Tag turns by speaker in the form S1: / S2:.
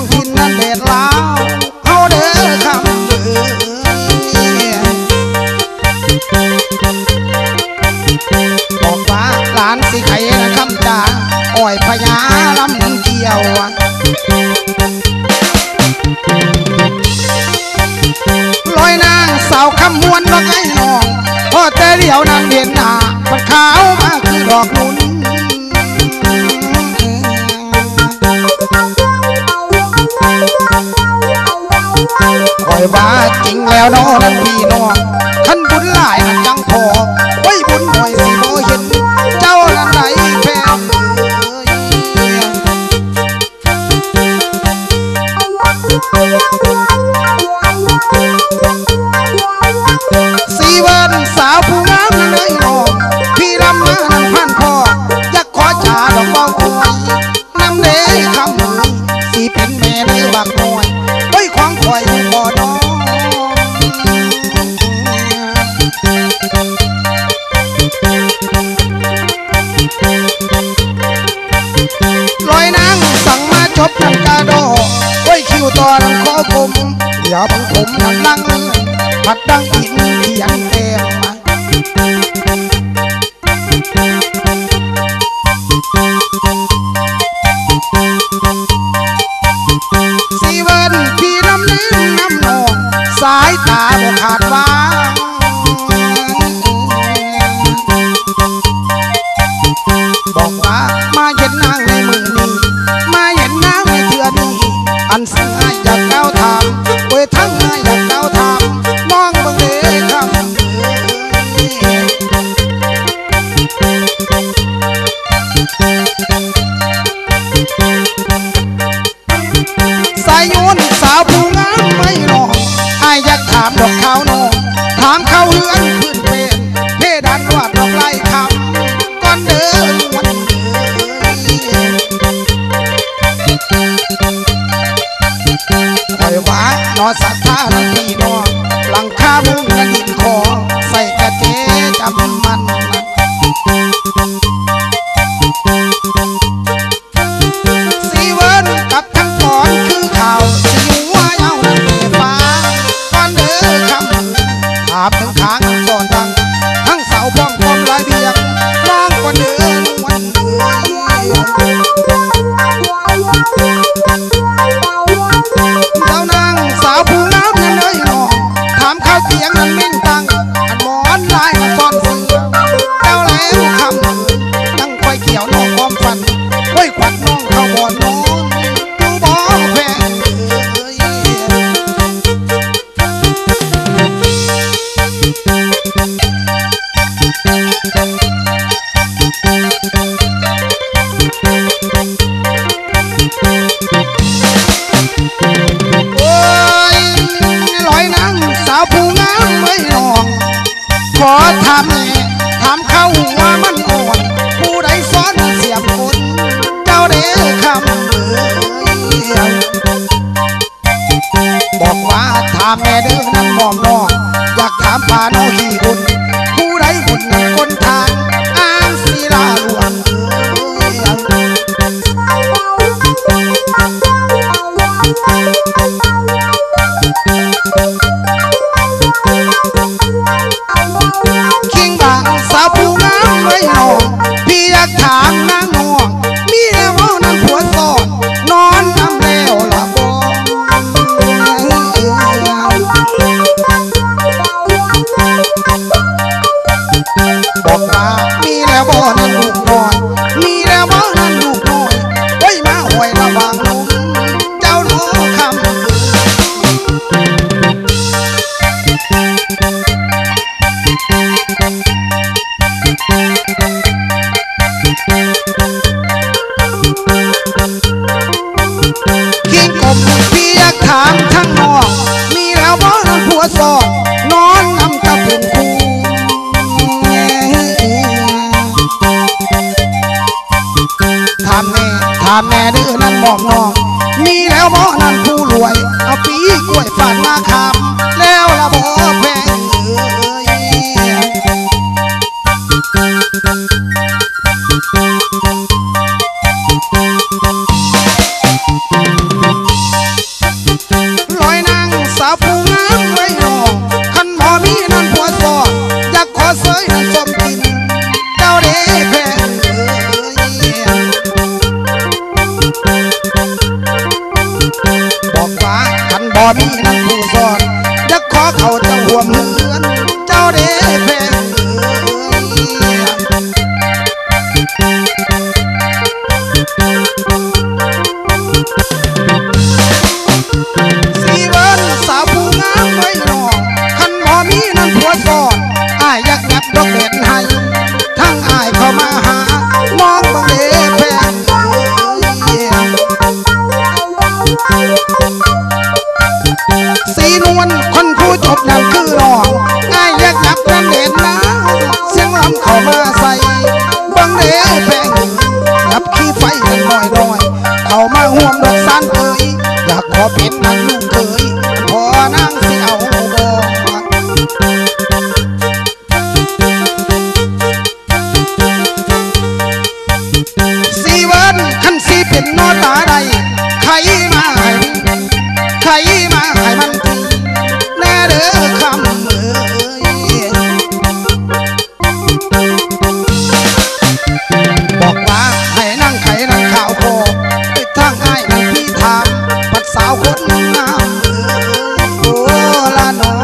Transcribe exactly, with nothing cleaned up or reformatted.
S1: องถิ่นนั้นเด็ดลาวเอาเด้อคำเอ๋ยบอกว่าหลานสิไข่นะคำจ่าอ้อยพญาลำเกี่ยวลอยนางสาวคำมวนว่าไงน้องพอแต่เดียวนางเห็นหน้ามันขาวมาคือดอกนุนคอยว่าจริงแล้วน้องนั้นพี่น้องขันบุญหลายนั้นยังพอไว้บุญหน่อยสิบ่เห็นเจ้านั้นไหนแฟนสีวันสาวผู้งามนั้นไอ้น้องพี่รำมานั้นพันพ่ออยากขอจ่าดอกเบาคอยน้ำเด้คำมือสีเป็นแม่ในบักน้อยไว้ของคอยอยู่บ่น้องลอยนางสั่งมาจบน้ำกาโดไว้คิวต่อน้ำขอกลมเดี๋ยวบังผมนั่งลังผัดดังอินเขียนเต็มมาสีเวิร์นพี่น้ำนึ่งน้ำนองสายตาบอกขาดว่าบอกว่ามาเห็นนางในมือนี้มาเห็นนางในเถื่อนี้อันสั่งให้อยากเก้าทำเว้ยทั้งให้อยากเก้าทำมองเบิ่งเลยคำสายโยนสาวผู้งามไม่รอไอ้อยากถามดอกขาวนองถามเขาเรือนพื้นเป็นเพดานวาดดอกไล่คำก่อนเดินวันคอยว่านอสัตว์ท่านั้นพี่น้องหลังคามุ้งนั้นดินคอใส่กระเจจำมันสีเวิร์นกับทั้งก่อนคือข่าวสิหัวเย้านั้นเก็บฟ้าก่อนเด้อคำถามถึงขางก่อนดังทั้งเสาป้องความลายเบียงน้องก่อนเด้อวันเดือนเจ้านางสาวผู้งามนั้นเลยน้องถามข้าวเตียงนั้นมิ่งตังอันหมอนลายซ่อนเสือเจ้าแล้วคำตั้งไฟเขียวน้องความฝันไว้ขวัญน้องเข้าบ่อนนอนดูบ่แพ้โอ้ยลอยนางสาวผู้งามไม่นองขอถามแม่ถามเขาว่ามันอ่อนผู้ใดสอนเสียบคนเจ้าเด้อคำเอ๋ยบอกว่าถามแม่เด้อนั่งมองนอนอยากถามป่าน้องขี้บุญผู้ใดบุญนั้นคนทางอ้างศิลาหลวงคิงบางสาวผู้งามไม่นองพี่อยากถามนางน้องมีแล้วนั้นผัวสอนนอนน้ำแล้วละบ่บอกว่ามีแล้วบ่นั้นลูกน้อยมีแล้วบ่นั้นลูกน้อยไว้มาหวยระวังนุ่มเจ้าน้องคำคิงกบพี่อยากถามทั้งน้องมีแล้วบ่นั้นผัวสอนนอนน้ำตาเป็นคู่ถามแม่ถามแม่ดื้อนั้นบอกน้องมีแล้วบ่นั้นผู้รวยเอาปีกล้วยฝาดมาคำแล้วละบ่แพงเอ๋ยนั้นสมกินเจ้าเด้แพงเอ้ยบอกว่าขันบ่มีนั้นผู้สอนอยากขอเขาเจ้าห่วงเหือนเจ้าเด้แพงเอ้ยสีเวิร์นสาวผู้งามไว้นองขันบ่มีนั้นผัวสอนอ้ายอยากยับดอกเด็ดให้ทั้งอ้ายเข้ามาหามองบังเดแพงเอ้ยสีนวลคนผู้จบนั่นคือน้องอ้ายอยากยับกันเด่นนะเสียงลำเข้ามาใส่บังเดแพงยับขี้ไฟกันหน่อยหน่อยเข้ามาห่วมดอกสานเอ้ยอยากขอเป็นนักลูกเอ้ยพอนางสิเอาบ่สีเวิร์นขันสีเป็นนอตาใดใครมาให้ใครมาให้มันทีแน่เด้อคำเอ้ยบอกว่าให้นั่งไข่นั่งข่าวพอไปทางอ้ายนั่งพี่ถามปัดสาวคนงามเอ้ยโอ้ละน้อ